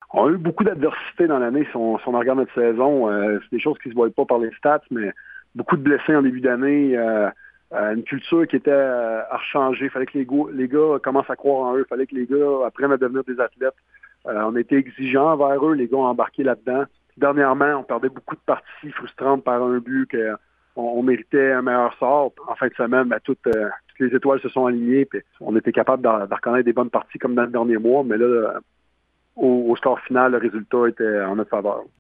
On a eu beaucoup d'adversité dans l'année si on regarde notre saison. C'est des choses qui ne se voient pas par les stats, mais beaucoup de blessés en début d'année. Une culture qui était à rechanger. Il fallait que les gars commencent à croire en eux. Il fallait que les gars apprennent à devenir des athlètes. On était exigeants envers eux. Les gars ont embarqué là-dedans. Dernièrement, on perdait beaucoup de parties frustrantes par un but qu'on méritait un meilleur sort. En fin de semaine, toutes les étoiles se sont alignées. Puis on était capable de reconnaître des bonnes parties comme dans le dernier mois. Mais là, au score final, le résultat était en notre faveur.